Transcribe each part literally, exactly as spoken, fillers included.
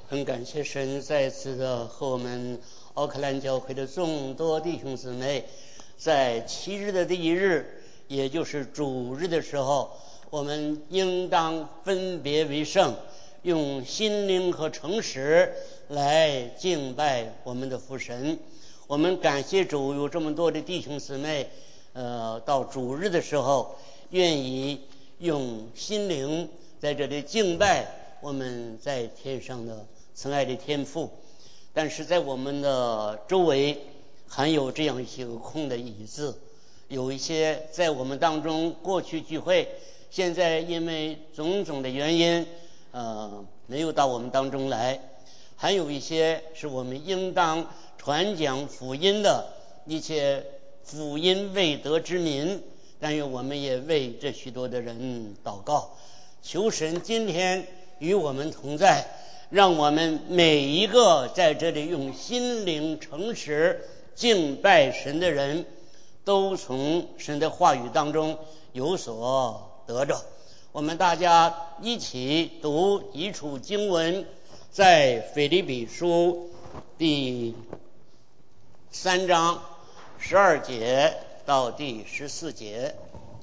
很感谢神再次的和我们奥克兰教会的众多弟兄姊妹，在七日的第一日，也就是主日的时候，我们应当分别为圣，用心灵和诚实来敬拜我们的父神。我们感谢主，有这么多的弟兄姊妹，呃，到主日的时候愿意用心灵在这里敬拜我们在天上的慈爱的天父。但是在我们的周围还有这样一些空的椅子，有一些在我们当中过去聚会，现在因为种种的原因呃，没有到我们当中来，还有一些是我们应当传讲福音的一些福音未得之民，但愿我们也为这许多的人祷告，求神今天与我们同在，让我们每一个在这里用心灵诚实敬拜神的人，都从神的话语当中有所得着。我们大家一起读一处经文，在腓立比书第三章十二节到第十四节。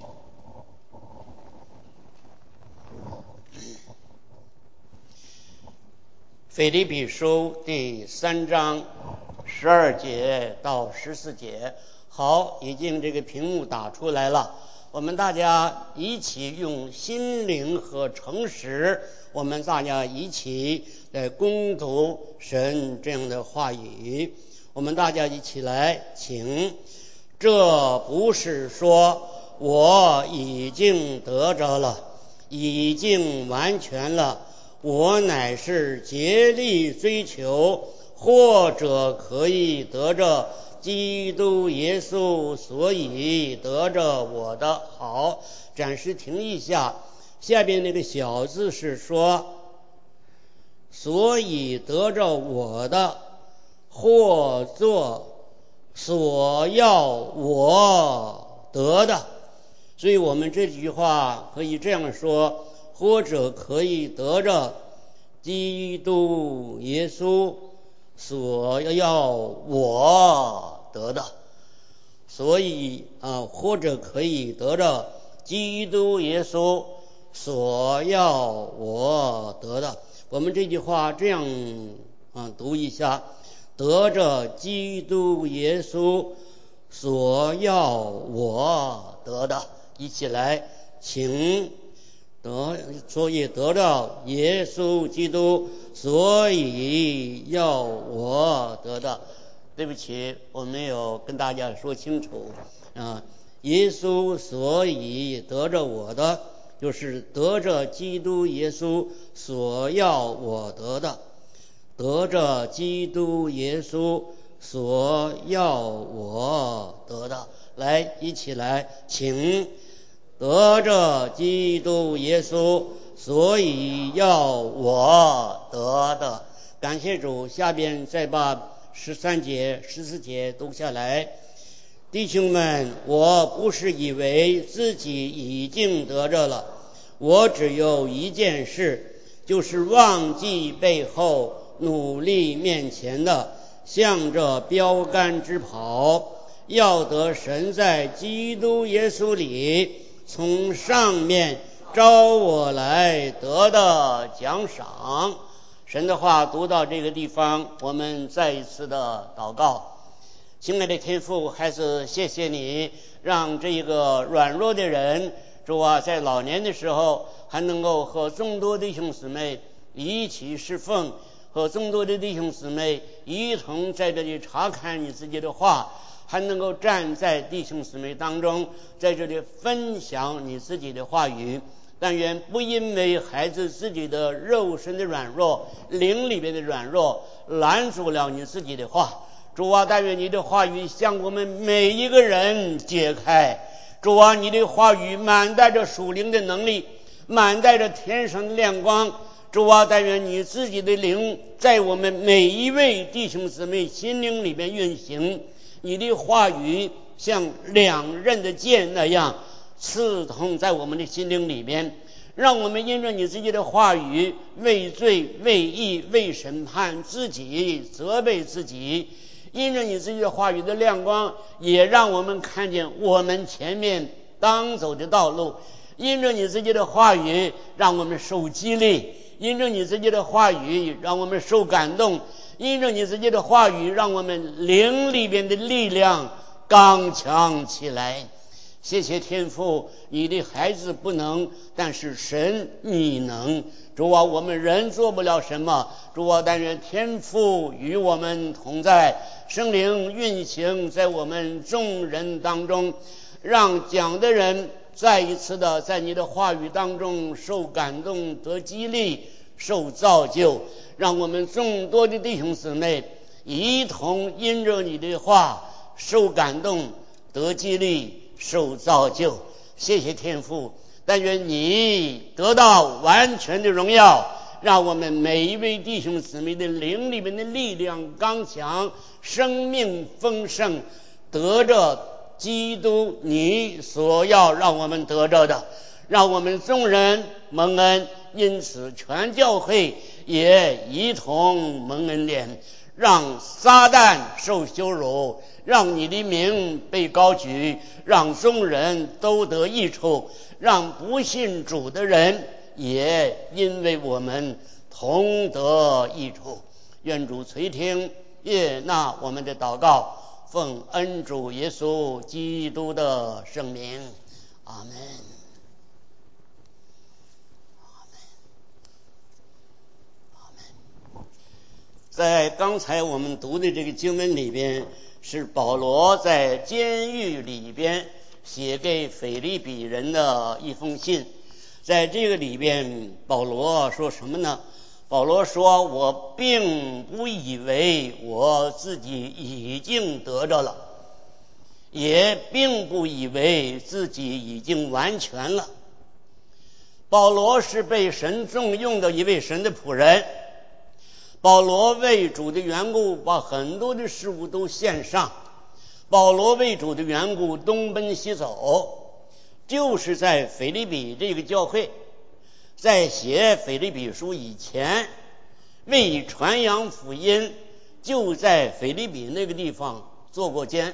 腓立比书第三章十二节到十四节。好，已经这个屏幕打出来了，我们大家一起用心灵和诚实，我们大家一起来攻读神这样的话语。我们大家一起来，请。这不是说我已经得着了，已经完全了，我乃是竭力追求，或者可以得着基督耶稣，所以得着我的。好，暂时停一下，下边那个小字是说，所以得着我的，或做所要我得的。所以我们这句话可以这样说，或者可以得着基督耶稣所要我得的。所以啊，或者可以得着基督耶稣所要我得的。我们这句话这样啊读一下，得着基督耶稣所要我得的。一起来，请。得，所以得到耶稣基督，所以要我得到。对不起，我没有跟大家说清楚啊。耶稣所以得着我的，就是得着基督耶稣所要我得的，得着基督耶稣所要我得的。来，一起来，请。得着基督耶稣，所以要我得的。感谢主，下边再把十三节、十四节读下来。弟兄们，我不是以为自己已经得着了，我只有一件事，就是忘记背后，努力面前的，向着标杆直跑，要得神在基督耶稣里从上面招我来得的奖赏。神的话读到这个地方，我们再一次的祷告。亲爱的天父，还是谢谢你，让这个软弱的人，主啊，在老年的时候还能够和众多弟兄姊妹一起侍奉，和众多的弟兄姊妹一同在这里查看你自己的话，还能够站在弟兄姊妹当中，在这里分享你自己的话语。但愿不因为孩子自己的肉身的软弱，灵里边的软弱，拦阻了你自己的话。主啊，但愿你的话语向我们每一个人解开。主啊，你的话语满带着属灵的能力，满带着天上的亮光。主啊，但愿你自己的灵在我们每一位弟兄姊妹心灵里面运行，你的话语像两刃的剑那样刺痛在我们的心灵里面， 让我们因着你自己的话语为罪为义为审判自己责备自己，因着你自己的话语的亮光，也让我们看见我们前面当走的道路，因着你自己的话语让我们受激励，因着你自己的话语让我们受感动，因着你自己的话语让我们灵里边的力量刚强起来。谢谢天父，你的孩子不能，但是神你能。主啊，我们人做不了什么，主啊，但愿天父与我们同在，圣灵运行在我们众人当中，让讲的人再一次的在你的话语当中受感动得激励受造就，让我们众多的弟兄姊妹一同因着你的话受感动得激励受造就。谢谢天父，但愿你得到完全的荣耀，让我们每一位弟兄姊妹的灵里面的力量刚强，生命丰盛，得着基督你所要让我们得着的，让我们众人蒙恩，因此全教会也一同蒙恩典，让撒旦受羞辱，让你的名被高举，让众人都得益处，让不信主的人也因为我们同得益处。愿主垂听悦纳我们的祷告，奉恩主耶稣基督的圣名，阿门。在刚才我们读的这个经文里边，是保罗在监狱里边写给腓立比人的一封信。在这个里边，保罗说什么呢？保罗说，我并不以为我自己已经得着了，也并不以为自己已经完全了。保罗是被神重用的一位神的仆人，保罗为主的缘故把很多的事物都献上，保罗为主的缘故东奔西走，就是在腓立比这个教会，在写腓立比书以前，为传扬福音就在腓立比那个地方做过监，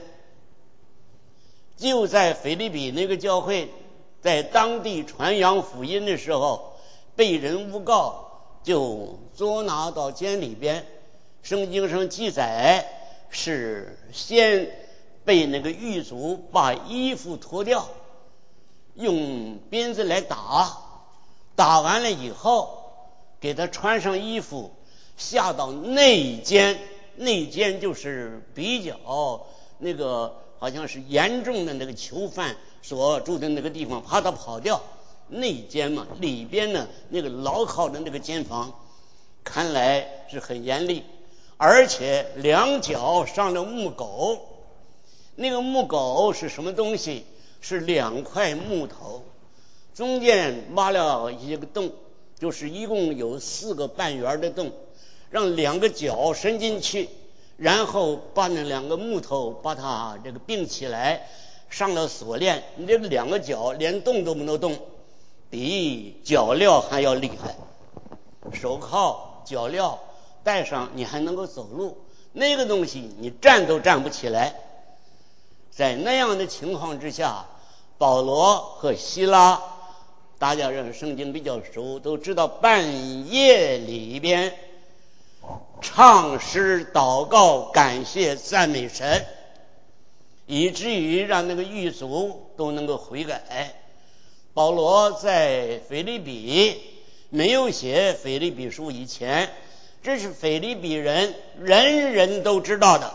就在腓立比那个教会在当地传扬福音的时候被人诬告，就捉拿到监里边。圣经上记载是先被那个狱卒把衣服脱掉，用鞭子来打，打完了以后给他穿上衣服，下到内监。内监就是比较那个好像是严重的那个囚犯所住的那个地方，怕他跑掉。内监嘛，里边呢那个牢靠的那个监房，看来是很严厉，而且两脚上了木狗。那个木狗是什么东西？是两块木头，中间挖了一个洞，就是一共有四个半圆的洞，让两个脚伸进去，然后把那两个木头把它这个并起来，上了锁链，你这两个脚连动都不能动，比脚镣还要厉害。手铐脚镣戴上，你还能够走路，那个东西你站都站不起来。在那样的情况之下，保罗和希拉，大家认为圣经比较熟，都知道半夜里边唱诗祷告感谢赞美神，以至于让那个狱卒都能够悔改。保罗在腓立比没有写腓立比书以前，这是腓立比人人人都知道的。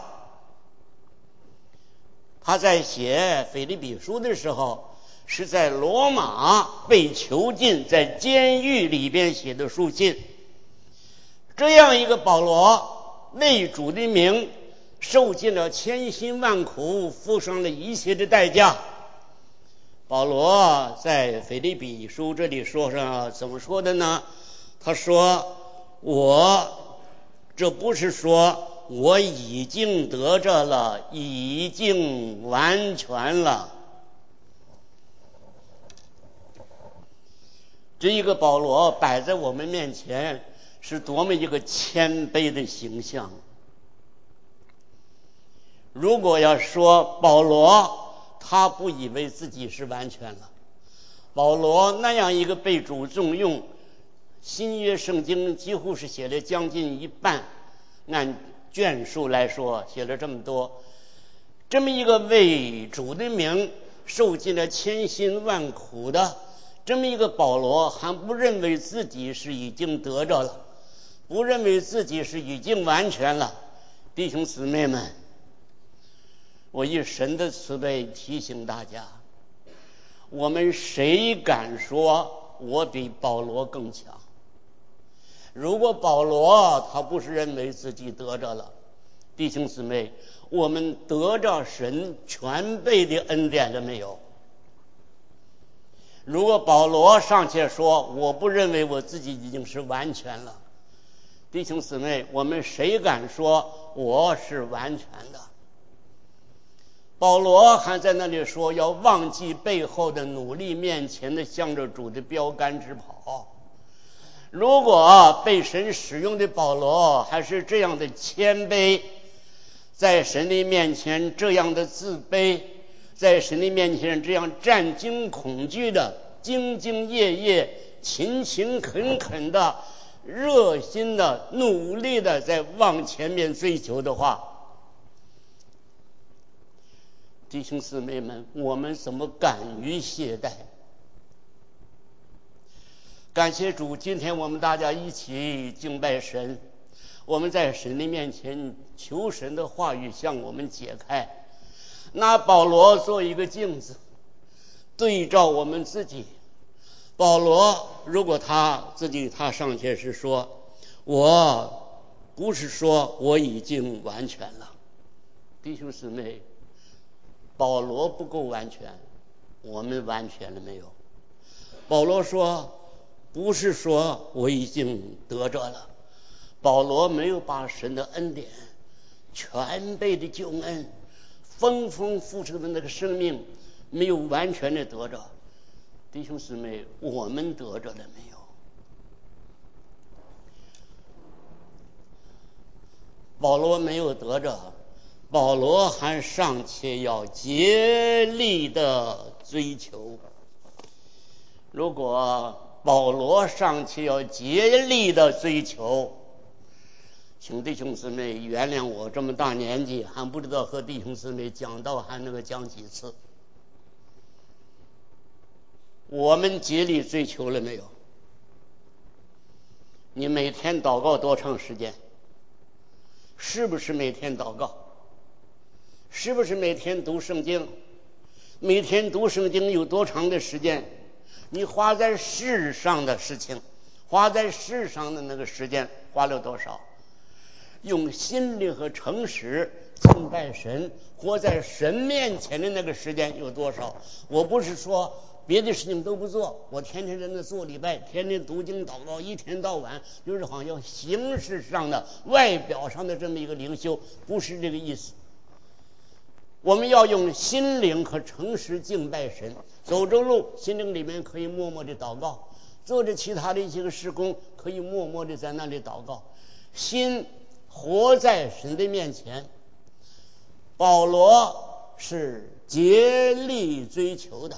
他在写腓立比书的时候，是在罗马被囚禁，在监狱里边写的书信。这样一个保罗为主的名受尽了千辛万苦，付上了一切的代价。保罗在腓立比书这里说上怎么说的呢？他说，我这不是说我已经得着了，已经完全了。 这一个保罗摆在我们面前，是多么一个谦卑的形象。如果要说保罗他不以为自己是完全了，保罗那样一个被主重用，新约圣经几乎是写了将近一半，按卷数来说写了这么多，这么一个为主的名受尽了千辛万苦的这么一个保罗，还不认为自己是已经得着了，不认为自己是已经完全了。弟兄姊妹们，我以神的慈悲提醒大家，我们谁敢说我比保罗更强？如果保罗他不是认为自己得着了，弟兄姊妹，我们得着神全备的恩典了没有？如果保罗尚且说我不认为我自己已经是完全了，弟兄姊妹，我们谁敢说我是完全的？保罗还在那里说要忘记背后的努力，面前的向着主的标杆直跑。如果被神使用的保罗还是这样的谦卑，在神的面前这样的自卑，在神的面前这样战惊恐惧的兢兢业业勤勤恳恳的热心的努力的在往前面追求的话，弟兄姊妹们，我们怎么敢于懈怠？感谢主，今天我们大家一起敬拜神，我们在神的面前求神的话语向我们解开，拿保罗做一个镜子，对照我们自己。保罗如果他自己他尚且是说我不是说我已经完全了，弟兄姊妹，保罗不够完全，我们完全了没有？保罗说不是说我已经得着了，保罗没有把神的恩典全备的救恩丰丰富足的那个生命没有完全的得着。弟兄姊妹，我们得着了没有？保罗没有得着，保罗还尚且要竭力的追求。如果保罗尚且要竭力的追求，请弟兄姊妹原谅我这么大年纪还不知道和弟兄姊妹讲道还能够讲几次。我们竭力追求了没有？你每天祷告多长时间？是不是每天祷告？是不是每天读圣经？每天读圣经有多长的时间？你花在世上的事情，花在世上的那个时间花了多少？用心灵和诚实敬拜神，活在神面前的那个时间有多少？我不是说别的事情都不做，我天天在那做礼拜，天天读经祷告，一天到晚就是好像形式上的外表上的这么一个灵修，不是这个意思。我们要用心灵和诚实敬拜神，走着路心灵里面可以默默的祷告，做着其他的一些个事工可以默默的在那里祷告，心活在神的面前。保罗是竭力追求的，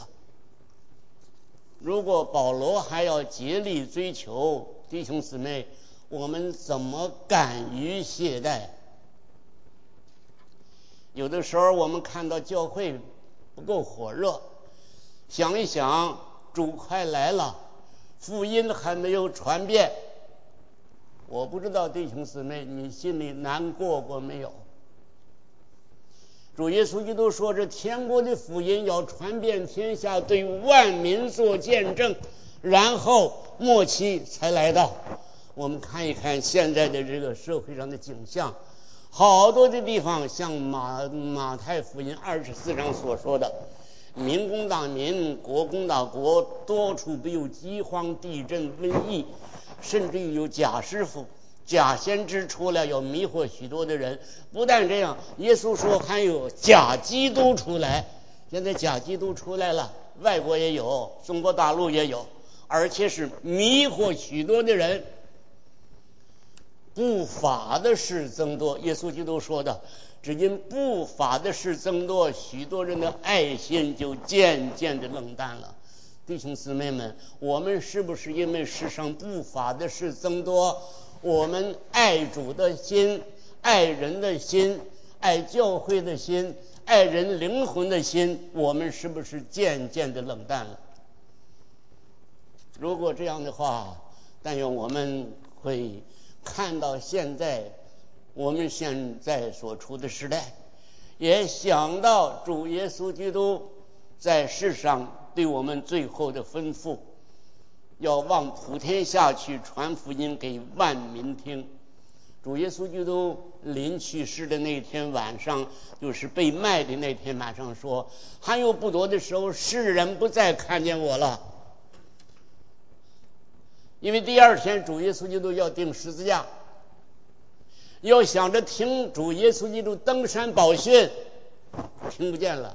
如果保罗还要竭力追求，弟兄姊妹，我们怎么敢于懈怠？有的时候我们看到教会不够火热，想一想主快来了，福音还没有传遍，我不知道弟兄姊妹你心里难过过没有？主耶稣基督说这天国的福音要传遍天下，对万民做见证，然后末期才来到。我们看一看现在的这个社会上的景象，好多的地方像马马太福音二十四章所说的，民攻打民，国攻打国，多处必有饥荒、地震、瘟疫，甚至于有假师傅、假先知出来要迷惑许多的人。不但这样，耶稣说还有假基督出来。现在假基督出来了，外国也有，中国大陆也有。 而且是迷惑许多的人。不法的事增多，耶稣基督说的，只因不法的事增多，许多人的爱心就渐渐的冷淡了。弟兄姊妹们，我们是不是因为世上不法的事增多，我们爱主的心、爱人的心、爱教会的心、爱人灵魂的心，我们是不是渐渐的冷淡了？如果这样的话，但愿我们会看到现在我们现在所处的时代，也想到主耶稣基督在世上对我们最后的吩咐，要往普天下去传福音给万民听。主耶稣基督临去世的那天晚上，就是被卖的那天晚上说，还有不多的时候，世人不再看见我了。因为第二天主耶稣基督要钉十字架，要想着听主耶稣基督登山宝训，听不见了；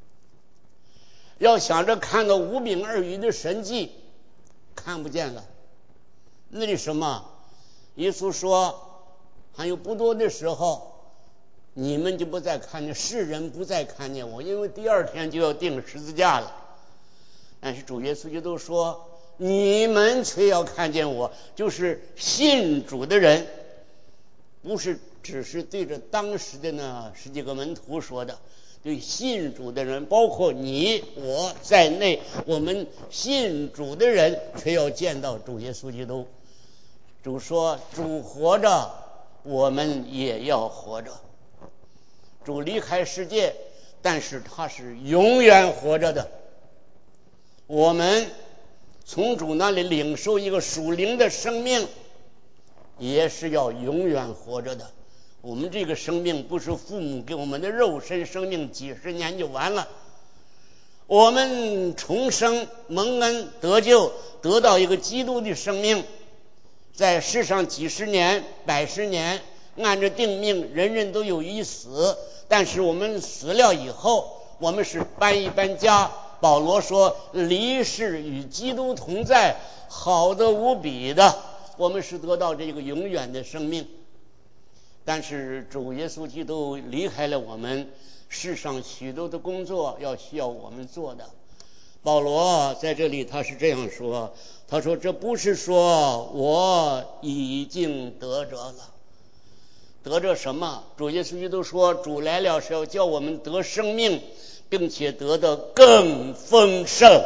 要想着看到五饼二鱼的神迹，看不见了。为什么？耶稣说，还有不多的时候，你们就不再看见，世人不再看见我，因为第二天就要钉十字架了。但是主耶稣基督说，你们却要看见我，就是信主的人，不是只是对着当时的那十几个门徒说的，对信主的人，包括你我在内，我们信主的人却要见到主耶稣基督。主说，主活着，我们也要活着。主离开世界，但是他是永远活着的。我们从主那里领受一个属灵的生命，也是要永远活着的。我们这个生命不是父母给我们的肉身生命，几十年就完了。我们重生蒙恩得救，得到一个基督的生命，在世上几十年百十年，按着定命，人人都有一死，但是我们死了以后，我们是搬一搬家。保罗说，离世与基督同在，好得无比的，我们是得到这个永远的生命。但是主耶稣基督离开了我们，世上许多的工作要需要我们做的。保罗在这里他是这样说，他说，这不是说我已经得着了。得着什么？主耶稣基督说，主来了是要叫我们得生命，并且得的更丰盛。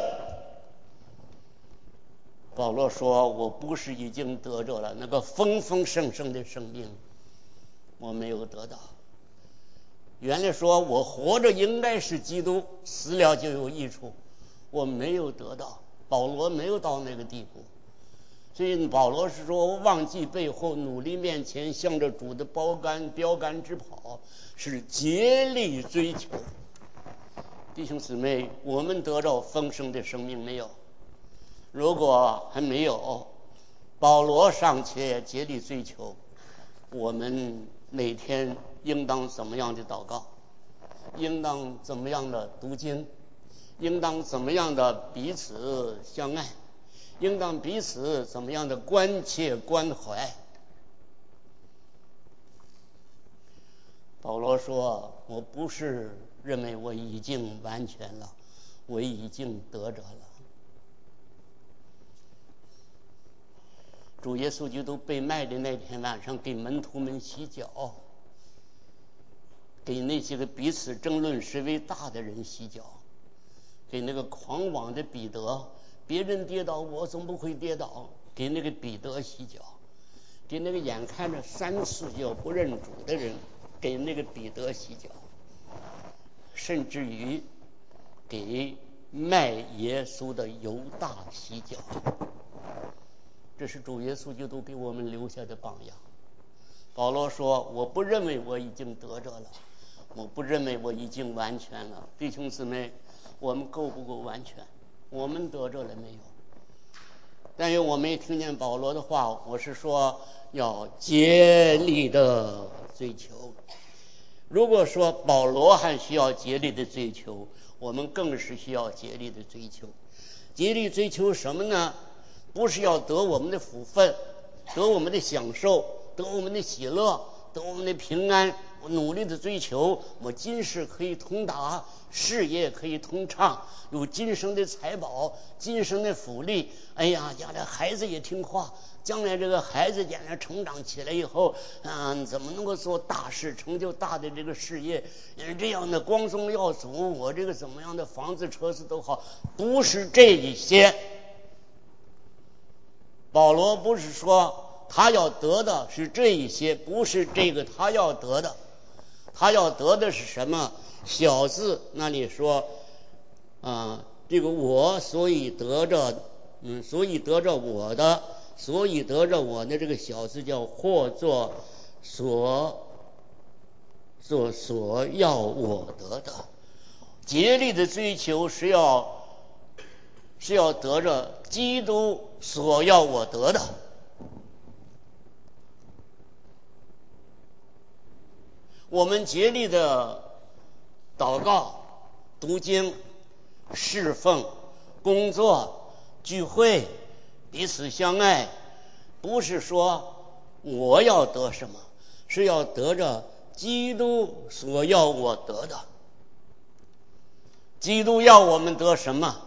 保罗说，我不是已经得着了，那个丰丰盛盛的生命我没有得到。原来说我活着应该是基督，死了就有益处，我没有得到。保罗没有到那个地步，所以保罗是说，我忘记背后，努力面前，向着主的标杆标杆直跑，是竭力追求。弟兄姊妹，我们得到丰盛的生命没有？如果还没有，保罗尚且竭力追求，我们每天应当怎么样的祷告？应当怎么样的读经？应当怎么样的彼此相爱？应当彼此怎么样的关切关怀？保罗说，我不是认为我已经完全了，我已经得着了。主耶稣基督被卖的那天晚上，给门徒们洗脚，给那些个彼此争论谁为大的人洗脚，给那个狂妄的彼得，别人跌倒我总不会跌倒，给那个彼得洗脚，给那个眼看着三次就要不认主的人，给那个彼得洗脚，甚至于给卖耶稣的犹大洗脚。这是主耶稣基督给我们留下的榜样。保罗说，我不认为我已经得着了，我不认为我已经完全了。弟兄姊妹，我们够不够完全？我们得着了没有？但是我没听见保罗的话，我是说要竭力的追求。如果说保罗还需要竭力的追求，我们更是需要竭力的追求。竭力追求什么呢？ 不是要得我们的福分，得我们的享受，得我们的喜乐，得我们的平安。我努力的追求，我今世可以通达，事业可以通畅，有今生的财宝，今生的福利。哎呀，将来孩子也听话，将来这个孩子将来成长起来以后，嗯，怎么能够做大事，成就大的这个事业？这样的光宗耀祖，我这个怎么样的房子车子都好，不是这一些。保罗不是说他要得的是这一些，不是这个他要得的。他要得的是什么？小字那里说啊，这个我所以得着，嗯，所以得着我的，所以得着我的这个小字叫或作所做所要我得的。竭力的追求是要是要得着基督所要我得的。我们竭力的祷告、读经、侍奉、工作、聚会、彼此相爱，不是说我要得什么，是要得着基督所要我得的。基督要我们得什么？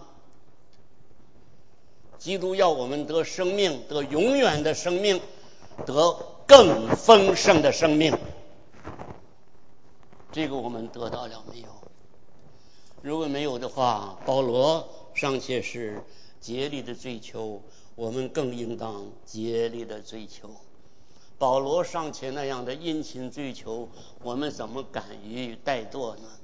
基督要我们得生命，得永远的生命，得更丰盛的生命。这个我们得到了没有？如果没有的话，保罗尚且是竭力的追求，我们更应当竭力的追求。保罗尚且那样的殷勤追求，我们怎么敢于怠惰呢？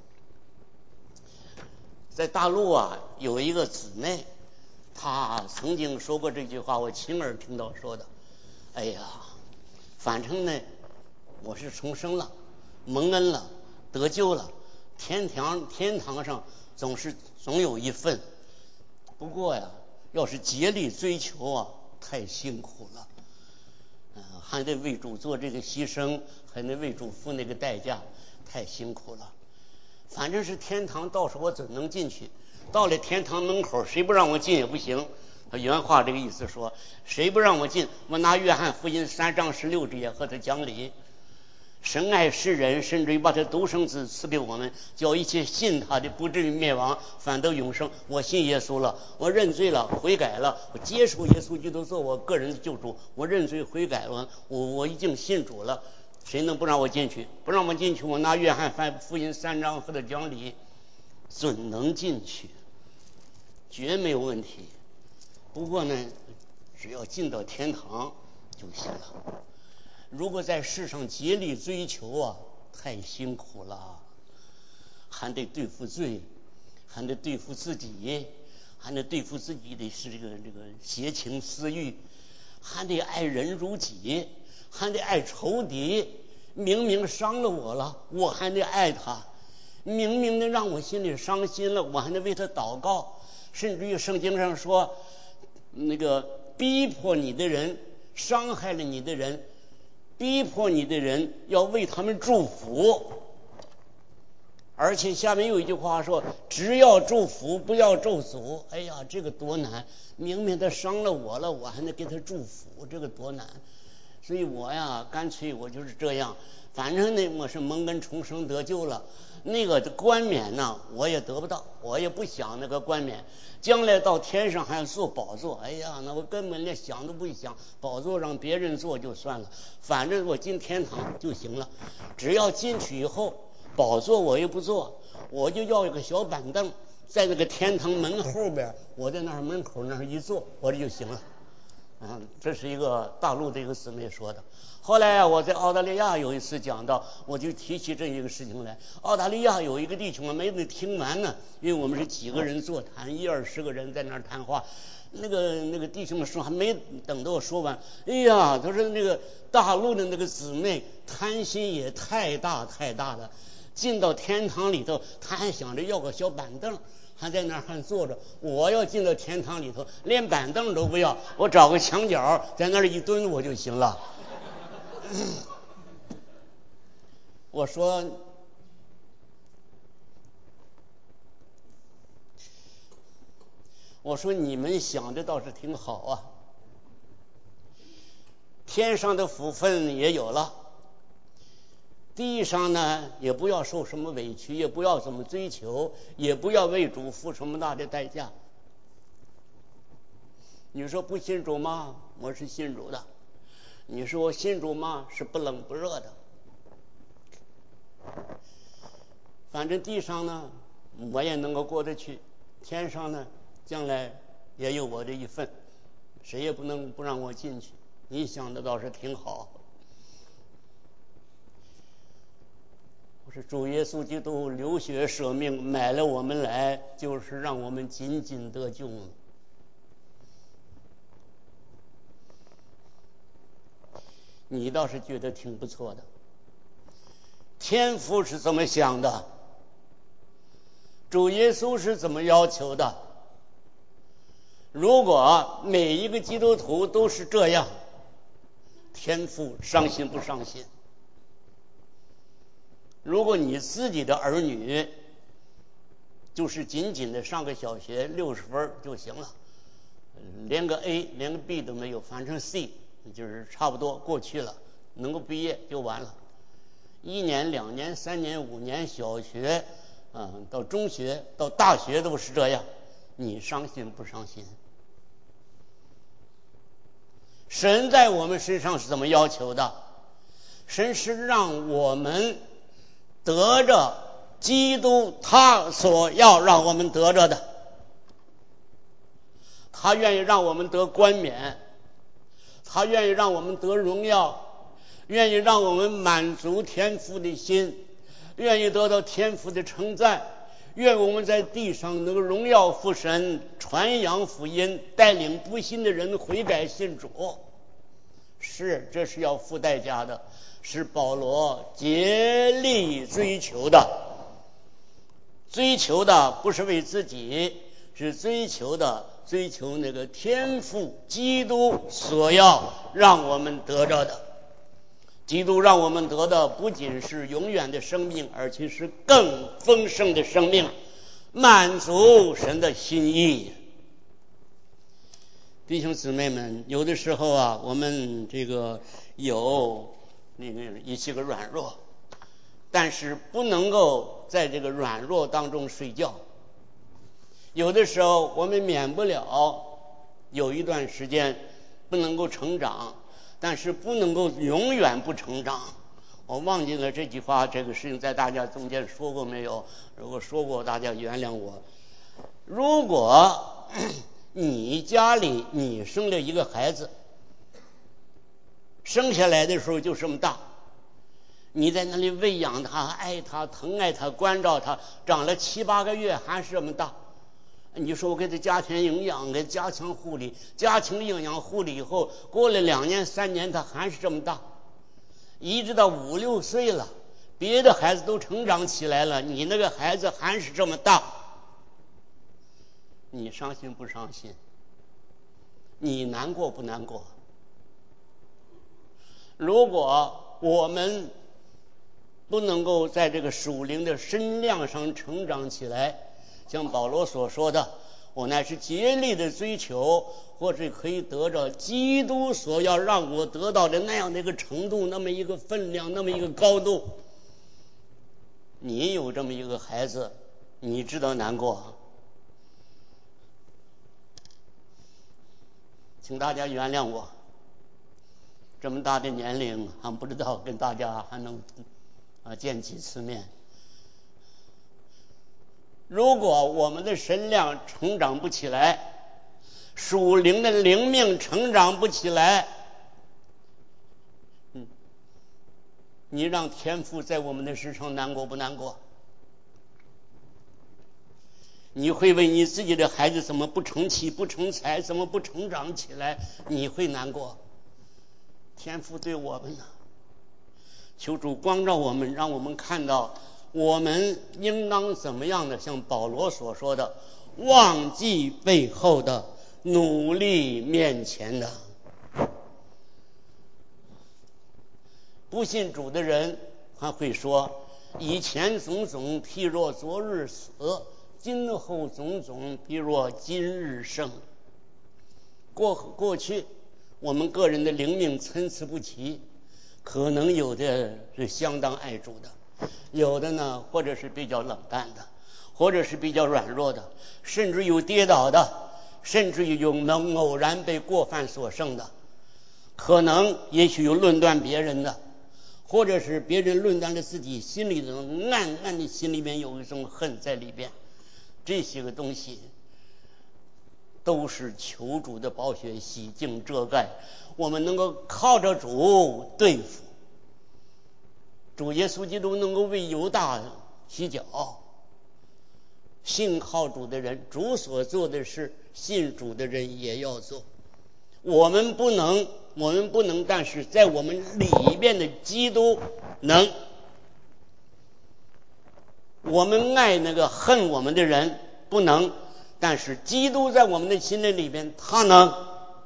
在大陆啊，有一个姊妹，她曾经说过这句话，我亲耳听到说的。哎呀，反正呢，我是重生了，蒙恩了，得救了，天堂天堂上总是总有一份。不过呀，要是竭力追求啊，太辛苦了，嗯、呃，还得为主做这个牺牲，还得为主付那个代价，太辛苦了。反正是天堂，到时候我怎能进去？到了天堂门口，谁不让我进也不行。他原话这个意思说，谁不让我进，我拿约翰福音三章十六节和他讲理。神爱世人，甚至于把他独生子赐给我们，叫一切信他的不至于灭亡，反得永生。我信耶稣了，我认罪了，悔改了，我接受耶稣基督做我个人的救主，我认罪悔改了，我我已经信主了。谁能不让我进去？不让我进去，我拿约翰福音三章和他讲理，准能进去，绝没有问题。不过呢，只要进到天堂就行了。如果在世上竭力追求啊，太辛苦了，还得对付罪，还得对付自己，还得对付自己的是这个这个邪情私欲，还得爱人如己，还得爱仇敌。明明伤了我了，我还得爱他；明明的让我心里伤心了，我还得为他祷告。甚至于圣经上说，那个逼迫你的人，伤害了你的人，逼迫你的人要为他们祝福。而且下面有一句话说，只要祝福不要咒诅。哎呀，这个多难！明明他伤了我了，我还得给他祝福，这个多难！所以我呀，干脆我就是这样，反正呢，我是蒙恩重生得救了，那个冠冕呢，我也得不到，我也不想那个冠冕。将来到天上还要坐宝座，哎呀，那我根本连想都不想，宝座让别人坐就算了，反正我进天堂就行了。只要进去以后，宝座我也不坐，我就要一个小板凳，在那个天堂门后边，我在那儿门口那儿一坐，我这就行了。嗯，这是一个大陆的一个姊妹说的。后来啊，我在澳大利亚有一次讲到，我就提起这一个事情来。澳大利亚有一个弟兄啊，没得听完呢，因为我们是几个人座谈，一二十个人在那儿谈话。那个那个弟兄们说，还没等到我说完，哎呀，他说那个大陆的那个姊妹贪心也太大太大了，进到天堂里头，他还想着要个小板凳。还在那儿还坐着，我要进到天堂里头，连板凳都不要，我找个墙角在那儿一蹲我就行了。我说，我说你们想的倒是挺好啊， 天上的福分也有了，地上呢也不要受什么委屈，也不要怎么追求，也不要为主付什么大的代价。你说不信主吗？我是信主的。你说我信主吗？是不冷不热的。反正地上呢我也能够过得去，天上呢将来也有我的一份，谁也不能不让我进去。你想的倒是挺好。我说主耶稣基督流血舍命买了我们来，就是让我们仅仅得救。你倒是觉得挺不错的。天父是怎么想的？主耶稣是怎么要求的？如果每一个基督徒都是这样，天父伤心不伤心？如果你自己的儿女就是仅仅的上个小学六十分就行了，连个 A 连个 B 都没有，反正 C 就是差不多过去了，能够毕业就完了。一年两年三年五年，小学嗯，到中学到大学都是这样，你伤心不伤心？神在我们身上是怎么要求的？神是让我们得着基督他所要让我们得着的，他愿意让我们得冠冕，他愿意让我们得荣耀，愿意让我们满足天父的心，愿意得到天父的称赞，愿我们在地上能够荣耀父神，传扬福音，带领不信的人悔改信主。是，这是要付代价的，是保罗竭力追求的。追求的不是为自己，是追求的追求那个天父基督所要让我们得着的。基督让我们得的不仅是永远的生命，而且是更丰盛的生命，满足神的心意。弟兄姊妹们，有的时候啊，我们这个有那个一些个软弱，但是不能够在这个软弱当中睡觉。有的时候我们免不了有一段时间不能够成长，但是不能够永远不成长。我忘记了这句话，这个事情在大家中间说过没有？如果说过，大家原谅我。如果你家里你生了一个孩子，生下来的时候就这么大，你在那里喂养他，爱他，疼爱他，关照他，长了七八个月还是这么大，你说我给他加强营养，给他加强护理，加强营养护理以后，过了两年三年他还是这么大，一直到五六岁了，别的孩子都成长起来了，你那个孩子还是这么大，你伤心不伤心？你难过不难过？如果我们不能够在这个属灵的身量上成长起来，像保罗所说的，我乃是竭力的追求，或者可以得着基督所要让我得到的那样的一个程度，那么一个分量，那么一个高度。你有这么一个孩子，你知道难过？请大家原谅我，这么大的年龄还不知道跟大家还能啊见几次面。如果我们的身量成长不起来，属灵的灵命成长不起来，嗯，你让天父在我们的身上难过不难过？你会为你自己的孩子怎么不成器不成才，怎么不成长起来，你会难过。天父对我们呢，求主光照我们，让我们看到我们应当怎么样的，像保罗所说的，忘记背后的，努力面前的。不信主的人还会说，以前种种譬若昨日死，今后种种譬若今日生。过过去我们个人的灵命参差不齐，可能有的是相当爱主的，有的呢或者是比较冷淡的，或者是比较软弱的，甚至有跌倒的，甚至于有能偶然被过犯所胜的，可能也许有论断别人的，或者是别人论断了自己，心里的暗暗的心里面有一种恨在里边。这些个东西都是求主的宝血洗净遮盖，我们能够靠着主对付。主耶稣基督能够为犹大洗脚，信靠主的人，主所做的事，信主的人也要做。我们不能我们不能但是在我们里面的基督能。我们爱那个恨我们的人不能，但是基督在我们的心灵里边他能。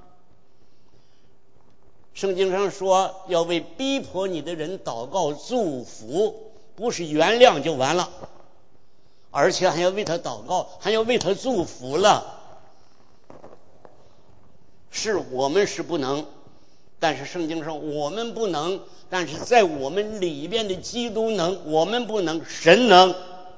圣经上说要为逼迫你的人祷告祝福，不是原谅就完了，而且还要为他祷告，还要为他祝福了。是我们是不能，但是圣经上我们不能，但是在我们里边的基督能，我们不能，神能。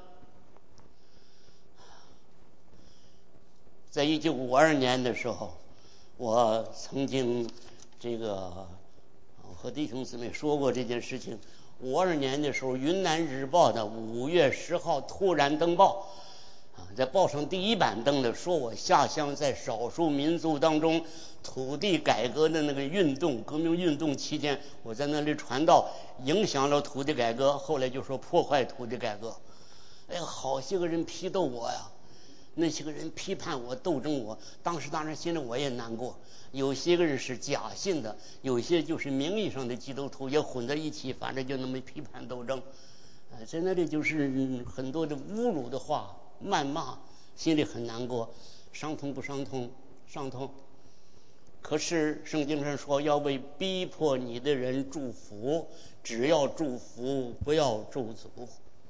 在一九五二年的时候，我曾经这个和弟兄姊妹说过这件事情。五二年的时候，云南日报的五月十号突然登报，在报上第一版登的，说我下乡在少数民族当中土地改革的那个运动革命运动期间，我在那里传道，影响了土地改革，后来就说破坏土地改革。哎呀，好些个人批斗我呀，那些个人批判我斗争我，当时当然心里我也难过。有些个人是假信的，有些就是名义上的基督徒也混在一起，反正就那么批判斗争。呃、在那里就是很多的侮辱的话谩骂，心里很难过。伤痛不伤痛？伤痛。可是圣经上说要为逼迫你的人祝福，只要祝福不要咒诅。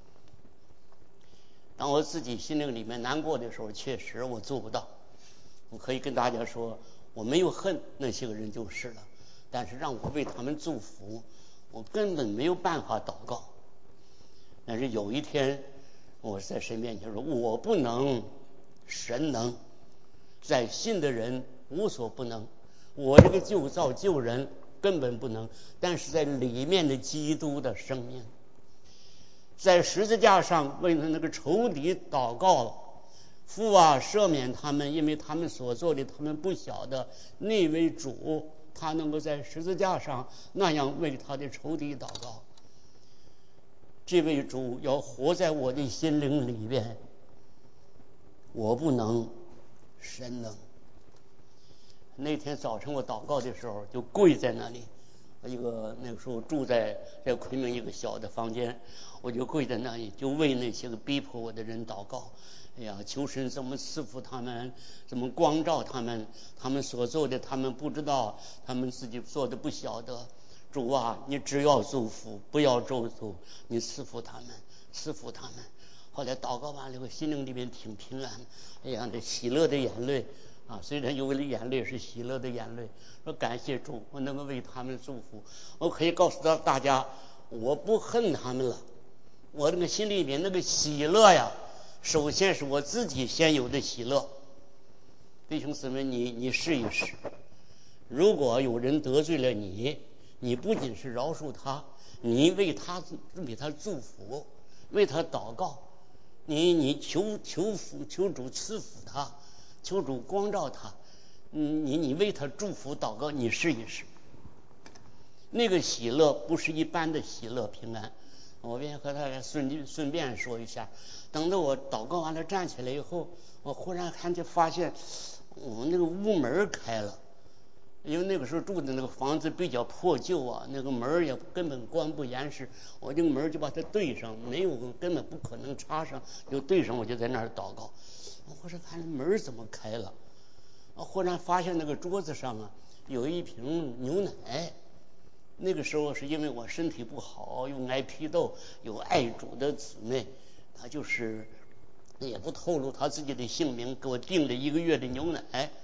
当我自己心灵里面难过的时候，确实我做不到。我可以跟大家说，我没有恨那些个人就是了，但是让我为他们祝福，我根本没有办法祷告。但是有一天我在神面前说，我不能，神能。在信的人无所不能，我这个救造救人根本不能，但是在里面的基督的生命，在十字架上为他那个仇敌祷告，父啊赦免他们，因为他们所做的他们不晓得。那位主他能够在十字架上那样为他的仇敌祷告，这位主要活在我的心灵里边。我不能，神能。那天早晨我祷告的时候就跪在那里，一个那个时候住在在昆明一个小的房间，我就跪在那里，就为那些个逼迫我的人祷告。哎呀，求神怎么赐福他们，怎么光照他们，他们所做的他们不知道，他们自己做的不晓得。主啊，你只要祝福不要咒诅，你赐福他们，赐福他们。后来祷告完了以后，心灵里面挺平安。哎呀，这喜乐的眼泪啊，虽然有的眼泪是喜乐的眼泪，说感谢主，我能够为他们祝福。我可以告诉到大家，我不恨他们了，我那个心里面那个喜乐呀，首先是我自己先有的喜乐。弟兄姊妹，你你试一试，如果有人得罪了你，你不仅是饶恕他，你为他为他祝福，为他祷告，你你求求福，求主赐福他，求主光照他，你你为他祝福祷告，你试一试。那个喜乐不是一般的喜乐平安。我便和他顺顺便说一下，等到我祷告完了站起来以后，我忽然看见发现我那个屋门开了。因为那个时候住的那个房子比较破旧啊，那个门也根本关不严实，我这个门就把它对上，没有根本不可能插上，就对上，我就在那儿祷告。我忽然看门怎么开了，我忽然发现那个桌子上啊有一瓶牛奶。那个时候是因为我身体不好，又挨批斗，有爱主的姊妹，他就是也不透露他自己的姓名，给我订了一个月的牛奶。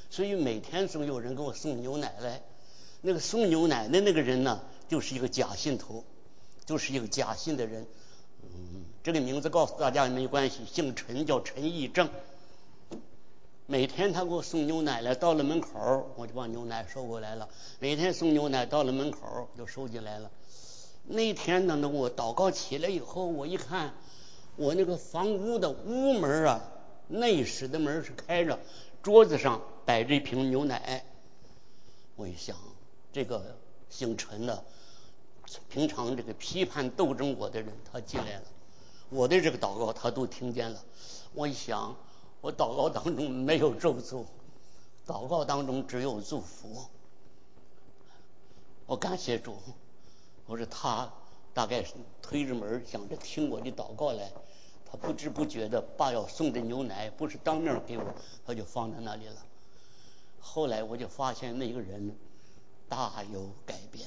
所以每天总有人给我送牛奶来。那个送牛奶的那个人呢，就是一个假信徒，就是一个假信的人。嗯，这个名字告诉大家也没关系，姓陈，叫陈义正。每天他给我送牛奶来，到了门口我就把牛奶收过来了。每天送牛奶到了门口就收进来了。那天呢，那我祷告起来以后，我一看，我那个房屋的屋门啊，内室的门是开着，桌子上摆着一瓶牛奶。我一想，这个姓陈的，平常这个批判斗争我的人，他进来了，我的这个祷告他都听见了。我一想，我祷告当中没有咒诅，祷告当中只有祝福。我感谢主，我说他大概是推着门想着听我的祷告来，他不知不觉的把要送的牛奶不是当面给我，他就放在那里了。后来我就发现那个人大有改变。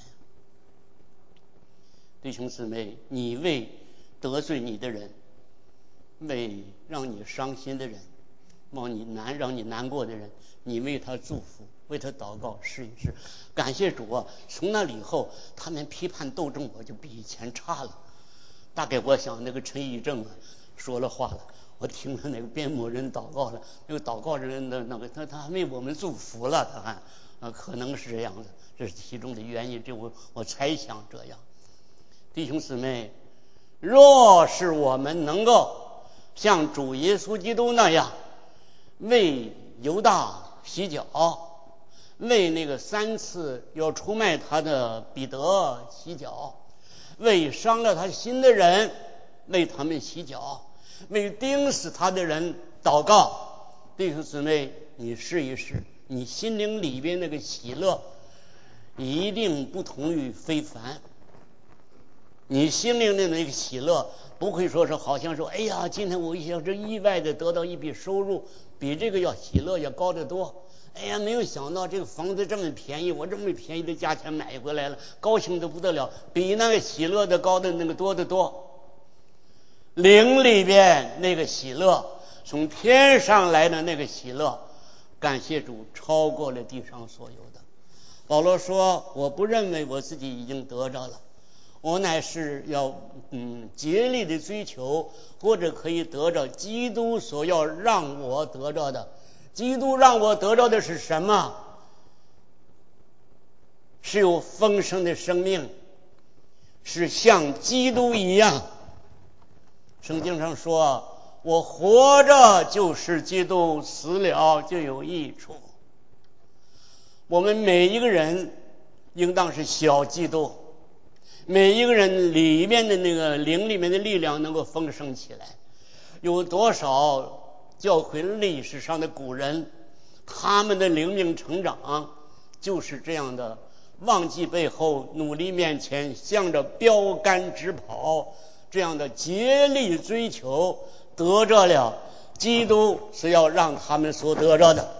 弟兄姊妹，你为得罪你的人，为让你伤心的人，让你难让你难过的人，你为他祝福，为他祷告，试一试。感谢主啊！从那里以后，他们批判斗争我就比以前差了。大概我想那个陈义正啊说了话了，我听了那个边牧人祷告了，那个祷告人的那个他他还为我们祝福了，他还啊可能是这样的，这是其中的原因，这我我猜想这样。弟兄姊妹，若是我们能够像主耶稣基督那样为犹大洗脚，为那个三次要出卖他的彼得洗脚，为伤了他心的人为他们洗脚，为钉死他的人祷告。弟兄姊妹，你试一试，你心灵里边那个喜乐一定不同于非凡。你心灵的那个喜乐不会说是好像说，哎呀，今天我一想这意外的得到一笔收入，比这个要喜乐要高得多。哎呀，没有想到这个房子这么便宜，我这么便宜的价钱买回来了，高兴的不得了，比那个喜乐的高的那个多得多。灵里边那个喜乐，从天上来的那个喜乐，感谢主，超过了地上所有的。保罗说，我不认为我自己已经得着了，我乃是要嗯竭力的追求，或者可以得着基督所要让我得着的。基督让我得着的是什么？是有丰盛的生命，是像基督一样。圣经上说，我活着就是基督，死了就有益处。我们每一个人应当是小基督，每一个人里面的那个灵里面的力量能够丰盛起来。有多少教会历史上的古人，他们的灵命成长就是这样的，忘记背后，努力面前，向着标杆直跑，这样的竭力追求，得着了基督是要让他们所得着的。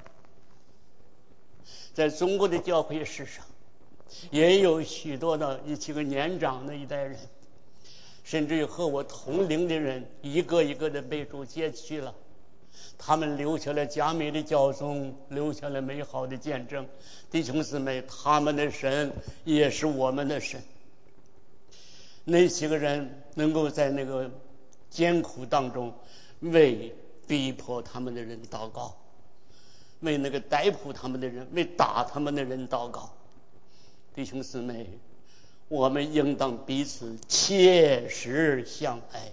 在中国的教会史上，也有许多的一几个年长的一代人，甚至于和我同龄的人，一个一个的被主接去了。他们留下了佳美的教宗，留下了美好的见证。弟兄姊妹，他们的神也是我们的神。那些个人能够在那个艰苦当中为逼迫他们的人祷告，为那个逮捕他们的人，为打他们的人祷告。弟兄姊妹，我们应当彼此切实相爱。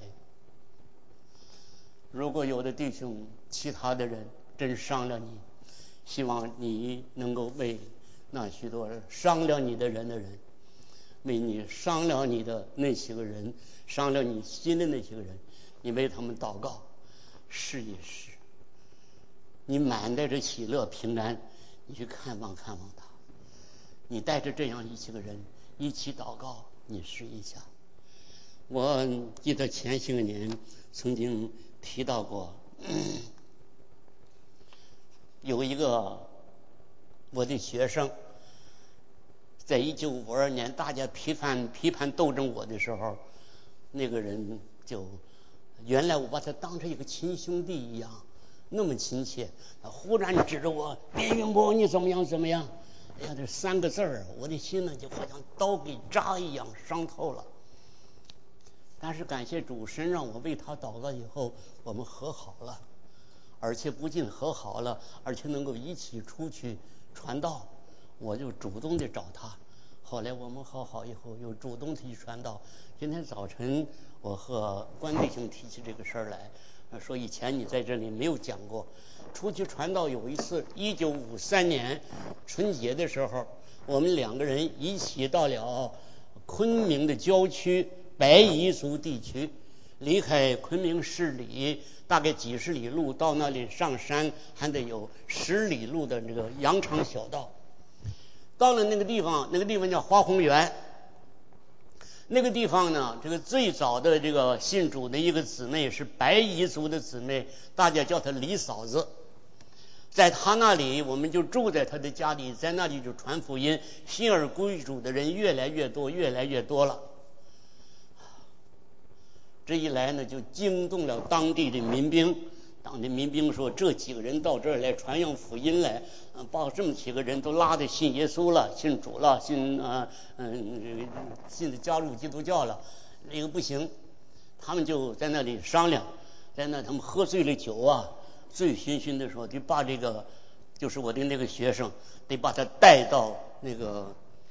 如果有的弟兄其他的人真伤了你，希望你能够为那许多伤了你的人的人，为你伤了你的那些个人，伤了你心的那些个人，你为他们祷告，试一试。你满带着喜乐平安，你去看望看望他，你带着这样一些个人一起祷告，你试一下。我记得前些年曾经提到过，有一个我的学生，在一九五二年大家批判批判斗争我的时候，那个人就原来我把他当成一个亲兄弟一样， 那么亲切。他忽然指着我，边云波，你怎么样怎么样？哎呀，这三个字儿，我的心呢就好像刀给扎一样，伤透了。但是感谢主，神让我为他祷告以后，我们和好了，而且不仅和好了，而且能够一起出去传道。我就主动的找他，后来我们和好以后，又主动去传道。今天早晨我和关弟兄提起这个事儿来，说以前你在这里没有讲过。出去传道有一次，一九五三年春节的时候，我们两个人一起到了昆明的郊区白彝族地区，离开昆明市里大概几十里路，到那里上山还得有十里路的这个羊肠小道。到了那个地方，那个地方叫花红园。那个地方呢，这个最早的这个信主的一个姊妹是白彝族的姊妹，大家叫她李嫂子。在她那里，我们就住在她的家里，在那里就传福音，信而归主的人越来越多，越来越多了。这一来呢，就惊动了当地的民兵。当地民兵说，这几个人到这儿来传扬福音来，嗯，把这么几个人都拉的信耶稣了，信主了，信啊嗯信的加入基督教了。那个不行，他们就在那里商量，在那他们喝醉了酒啊，醉醺醺的时候，得把这个就是我的那个学生，得把他带到那个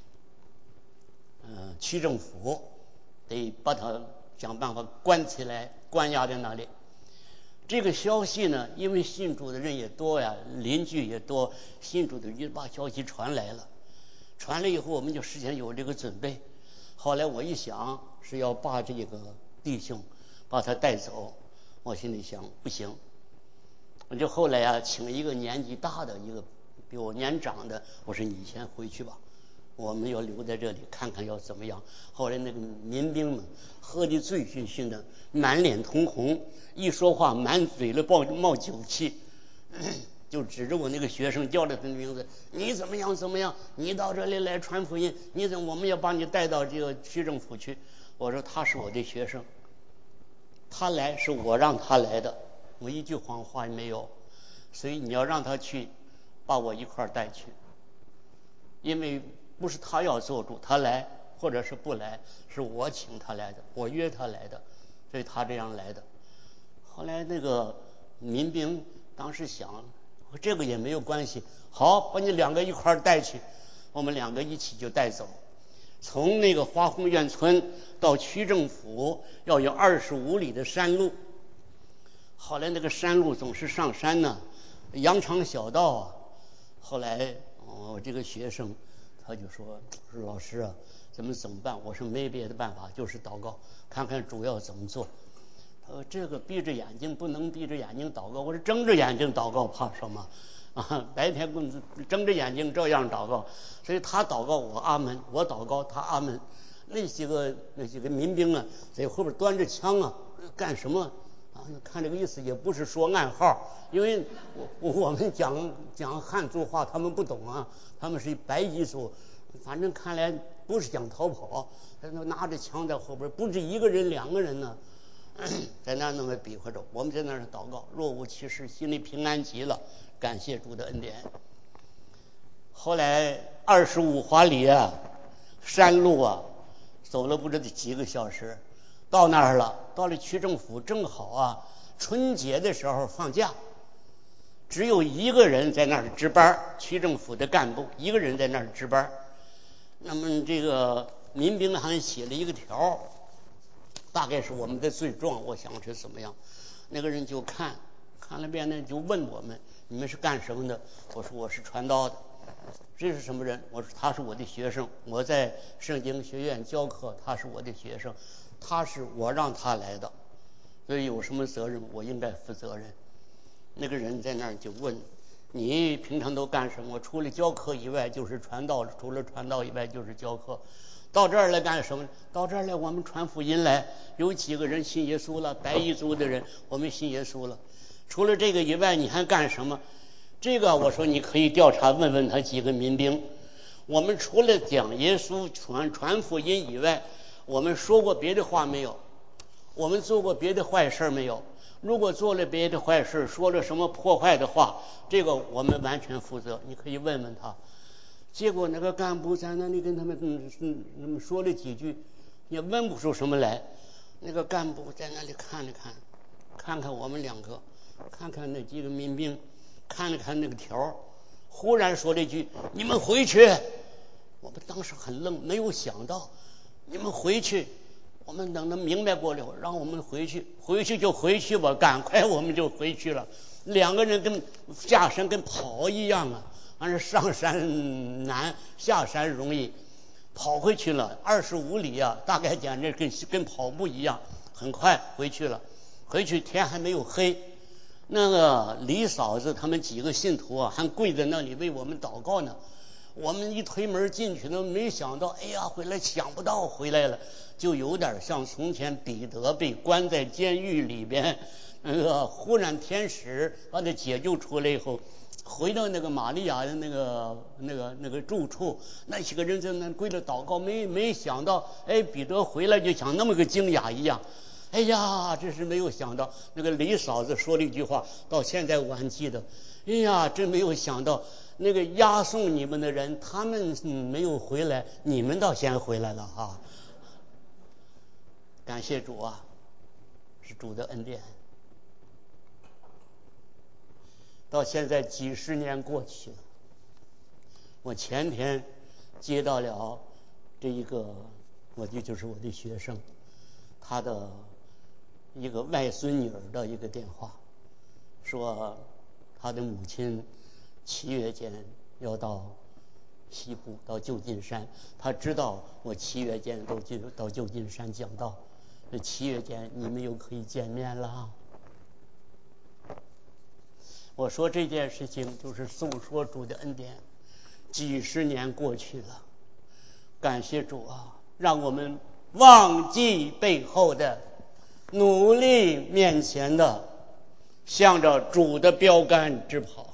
嗯区政府，得把他想办法关起来，关押在那里。这个消息呢，因为信主的人也多呀，邻居也多，信主的人就把消息传来了。传来以后，我们就事先有这个准备。后来我一想，是要把这个弟兄把他带走，我心里想不行，我就后来啊，请一个年纪大的一个比我年长的，我说你先回去吧，我们要留在这里看看要怎么样。后来那个民兵们喝得醉醺醺的，满脸通红，一说话满嘴里冒冒酒气，就指着我那个学生叫着他的名字，你怎么样怎么样，你到这里来传福音，你怎么我们要把你带到这个区政府去。我说他是我的学生，他来是我让他来的，我一句谎话也没有，所以你要让他去，把我一块带去，因为不是他要做主，他来或者是不来，是我请他来的，我约他来的，所以他这样来的。后来那个民兵当时想，这个也没有关系，好，把你两个一块带去，我们两个一起就带走。从那个花红院村到区政府要有二十五里的山路，后来那个山路总是上山呢，羊肠小道啊。后来我、哦、这个学生他就说，说老师啊，咱们怎么办？我说没别的办法，就是祷告，看看主要怎么做。他说这个闭着眼睛不能闭着眼睛祷告。我说睁着眼睛祷告怕什么啊？白天睁着眼睛照样祷告。所以他祷告我阿门，我祷告他阿门。那几个那几个民兵啊，在后边端着枪啊，干什么啊？看这个意思也不是说暗号，因为我我们讲讲汉族话，他们不懂啊，他们是白彝族，反正看来不是想逃跑，他拿着枪在后边，不止一个人两个人呢，在那那么比划着，我们在那儿祷告，若无其事，心里平安极了，感谢主的恩典。后来二十五华里啊，山路啊，走了不知得几个小时，到那儿了，到了区政府，正好啊，春节的时候放假，只有一个人在那儿值班，区政府的干部一个人在那儿值班。那么这个民兵还写了一个条，大概是我们的罪状，我想是怎么样。那个人就看看了遍呢，就问我们，你们是干什么的？我说我是传道的。这是什么人？我说他是我的学生，我在圣经学院教课，他是我的学生，他是我让他来的，所以有什么责任我应该负责任。那个人在那儿就问，你平常都干什么？除了教课以外就是传道，除了传道以外就是教课。到这儿来干什么？到这儿来我们传福音来，有几个人信耶稣了，白彝族的人我们信耶稣了。除了这个以外你还干什么？这个我说你可以调查问问他几个民兵，我们除了讲耶稣传传福音以外，我们说过别的话没有？ 我们做过别的坏事没有？如果做了别的坏事，说了什么破坏的话，这个我们完全负责，你可以问问他。结果那个干部在那里跟他们嗯嗯嗯说了几句，也问不出什么来。那个干部在那里看了看，看看我们两个，看看那几个民兵，看了看那个条，忽然说了一句：“你们回去。”我们当时很愣，没有想到，你们回去。我们等他明白过了，让我们回去，回去就回去吧，赶快我们就回去了。两个人跟下山跟跑一样啊，反正上山难，下山容易，跑回去了二十五里啊，大概简直跟跟跑步一样，很快回去了。回去天还没有黑，那个李嫂子他们几个信徒啊，还跪在那里为我们祷告呢。我们一推门进去呢，没想到，哎呀，回来想不到回来了，就有点像从前彼得被关在监狱里边，那个忽然天使把他解救出来以后，回到那个玛利亚的那个那个那个住处，那些个人在那跪着祷告，没没想到，哎，彼得回来就像那么个惊讶一样。哎呀，真是没有想到，那个李嫂子说了一句话，到现在我还记得。哎呀，真没有想到。那个押送你们的人，他们没有回来，你们倒先回来了哈！感谢主啊，是主的恩典。到现在几十年过去了，我前天接到了这一个，我这就是我的学生，他的一个外孙女儿的一个电话，说他的母亲七月间要到西部，到旧金山。他知道我七月间都进到旧金山讲道，这七月间你们又可以见面了。我说这件事情就是诉说主的恩典，几十年过去了，感谢主啊，让我们忘记背后的，努力面前的，向着主的标杆直跑。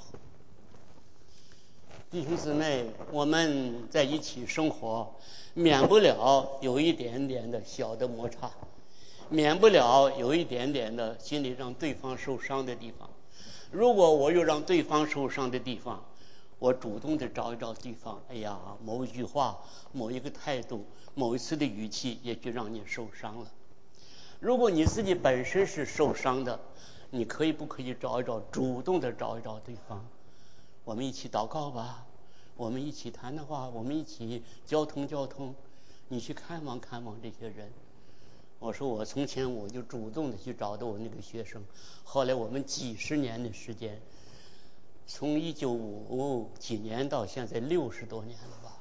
弟兄姊妹，我们在一起生活，免不了有一点点的小的摩擦，免不了有一点点的心里让对方受伤的地方。如果我有让对方受伤的地方，我主动的找一找对方，哎呀，某一句话，某一个态度，某一次的语气，也许让你受伤了。如果你自己本身是受伤的，你可以不可以找一找，主动的找一找对方？我们一起祷告吧，我们一起谈的话，我们一起交通交通，你去看望看望这些人。我说我从前我就主动的去找到我那个学生，后来我们几十年的时间，从一九五几年到现在六十多年了吧，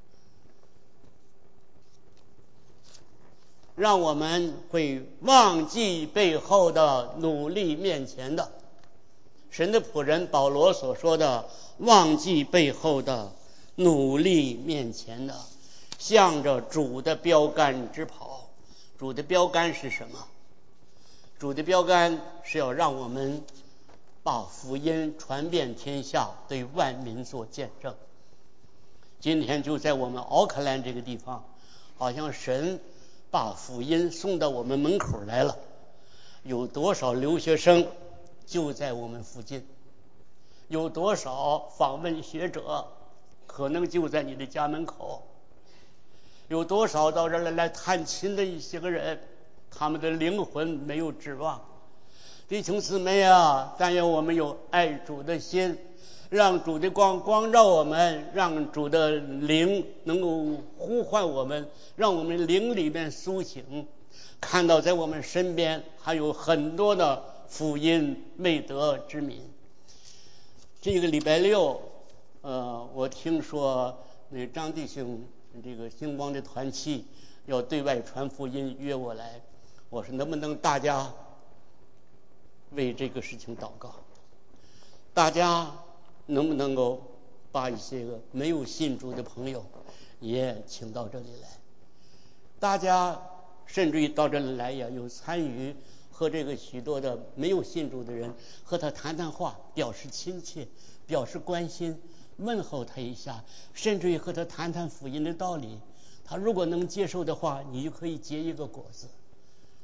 让我们会忘记背后的，努力面前的。神的仆人保罗所说的，忘记背后的，努力面前的，向着主的标杆直跑。主的标杆是什么？主的标杆是要让我们把福音传遍天下，对万民做见证。今天就在我们奥克兰这个地方，好像神把福音送到我们门口来了。有多少留学生就在我们附近，有多少访问学者可能就在你的家门口，有多少到这儿来探亲的一些个人，他们的灵魂没有指望。弟兄姊妹啊，但愿我们有爱主的心，让主的光光照我们，让主的灵能够呼唤我们，让我们灵里面苏醒，看到在我们身边还有很多的福音未得之民。这个礼拜六呃，我听说那张弟兄这个星光的团契要对外传福音，约我来，我说能不能大家为这个事情祷告，大家能不能够把一些个没有信主的朋友也请到这里来，大家甚至于到这里来也有参与，和这个许多的没有信主的人和他谈谈话，表示亲切，表示关心，问候他一下，甚至于和他谈谈福音的道理。他如果能接受的话，你就可以结一个果子。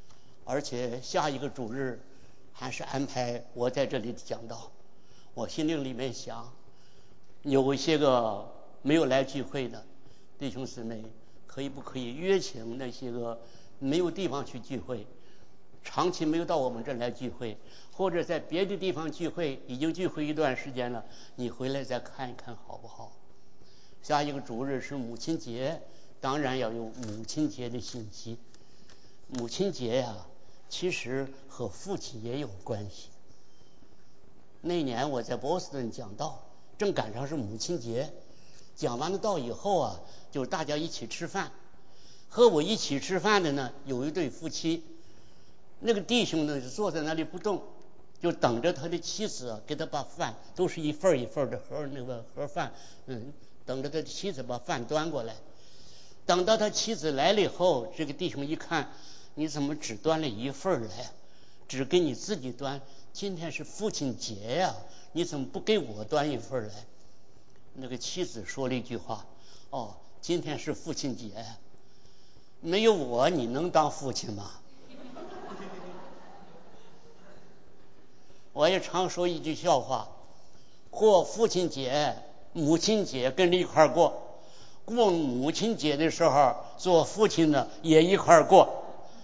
而且下一个主日还是安排我在这里讲道。我心灵里面想，有一些个没有来聚会的弟兄姊妹，可以不可以约请那些个没有地方去聚会，长期没有到我们这来聚会，或者在别的地方聚会，已经聚会一段时间了，你回来再看一看好不好？下一个主日是母亲节，当然要有母亲节的信息。母亲节呀、啊，其实和父亲也有关系。那年我在波士顿讲道，正赶上是母亲节，讲完了道以后啊，就是大家一起吃饭。和我一起吃饭的呢，有一对夫妻，那个弟兄呢就坐在那里不动，就等着他的妻子啊给他把饭，都是一份一份的盒那个盒饭，嗯，等着他的妻子把饭端过来。等到他妻子来了以后，这个弟兄一看，你怎么只端了一份来，只给你自己端？今天是父亲节呀、啊，你怎么不给我端一份来？那个妻子说了一句话：哦，今天是父亲节，没有我你能当父亲吗？我也常说一句笑话，过父亲节母亲节跟着一块过，过母亲节的时候做父亲的也一块过，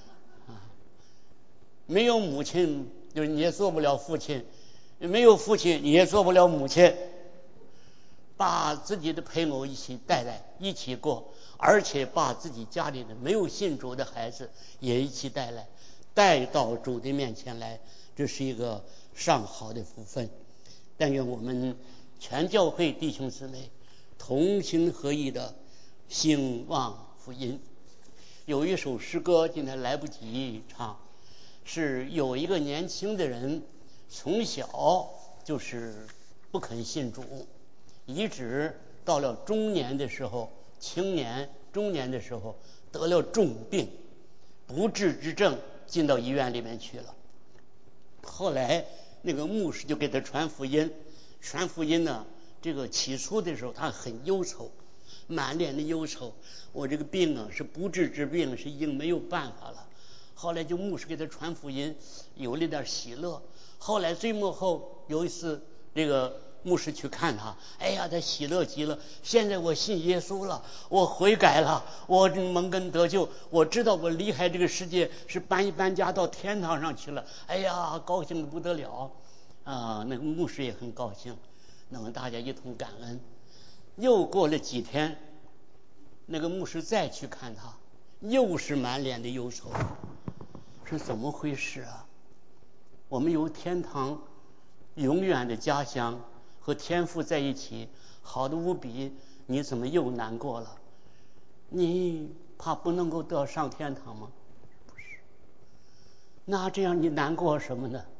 没有母亲就你也做不了父亲，没有父亲你也做不了母亲。把自己的配偶一起带来一起过，而且把自己家里的没有信主的孩子也一起带来，带到主的面前来，这是一个上好的福分。但愿我们全教会弟兄姊妹同心合意的兴旺福音。有一首诗歌今天来不及唱，是有一个年轻的人从小就是不肯信主，一直到了中年的时候，青年中年的时候得了重病，不治之症，进到医院里面去了。后来那个牧师就给他传福音，传福音呢，这个起初的时候他很忧愁，满脸的忧愁，我这个病啊是不治之病，是已经没有办法了。后来就牧师给他传福音，有了点喜乐。后来最末后有一次，这个牧师去看他，哎呀，他喜乐极了。现在我信耶稣了，我悔改了，我蒙恩得救，我知道我离开这个世界是搬一搬家到天堂上去了。哎呀，高兴的不得了啊！那个牧师也很高兴，那么大家一同感恩。又过了几天，那个牧师再去看他，又是满脸的忧愁，是怎么回事啊？我们有天堂永远的家乡和天父在一起，好的无比，你怎么又难过了？你怕不能够得上天堂吗？不是。那这样你难过什么呢？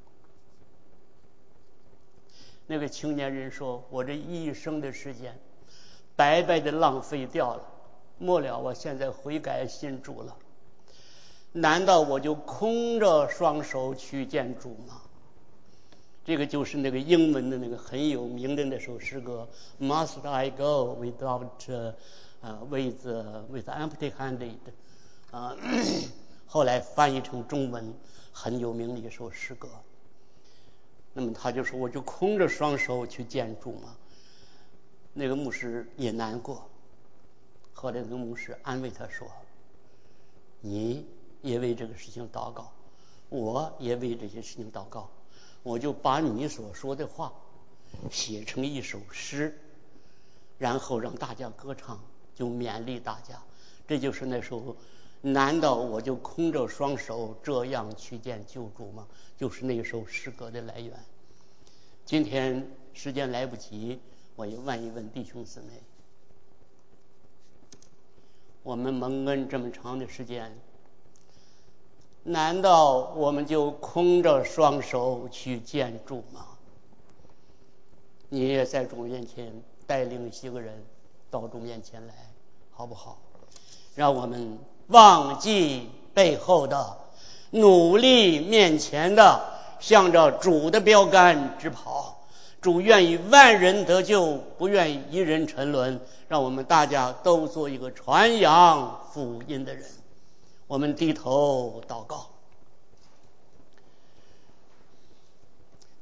那个青年人说，我这一生的时间白白的浪费掉了，末了我现在悔改信主了，难道我就空着双手去见主吗？这个就是那个英文的那个很有名的那首诗歌 Must I go without、uh, with, uh, with empty handed、呃、后来翻译成中文很有名的一首诗歌。那么他就说，我就空着双手去见主吗？那个牧师也难过，后来那个牧师安慰他说，你也为这个事情祷告，我也为这些事情祷告，我就把你所说的话写成一首诗，然后让大家歌唱，就勉励大家。这就是那首难道我就空着双手这样去见救主吗？就是那首诗歌的来源。今天时间来不及，我也问一问弟兄姊妹，我们蒙恩这么长的时间，难道我们就空着双手去见主吗？你也在主面前带领几个人到主面前来，好不好？让我们忘记背后的，努力面前的，向着主的标杆直跑。主愿意万人得救，不愿意一人沉沦。让我们大家都做一个传扬福音的人。我们低头祷告。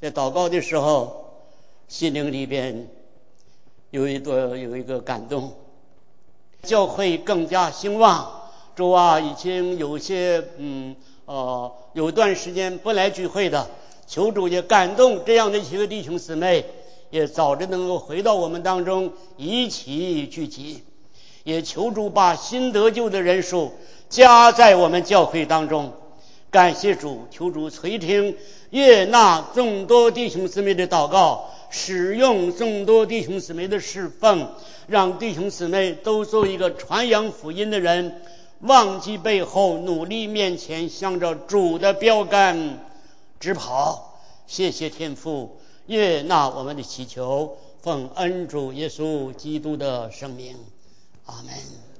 在祷告的时候，心灵里边有一个有一个感动，教会更加兴旺。主啊，已经有些嗯呃有段时间不来聚会的，求主也感动这样的几个弟兄姊妹，也早着能够回到我们当中一起聚集。也求主把新得救的人数加在我们教会当中。感谢主，求主垂听悦纳众多弟兄姊妹的祷告，使用众多弟兄姊妹的侍奉，让弟兄姊妹都做一个传扬福音的人，忘记背后，努力面前，向着主的标杆直跑。谢谢天父，悦纳我们的祈求，奉恩主耶稣基督的圣名，阿门。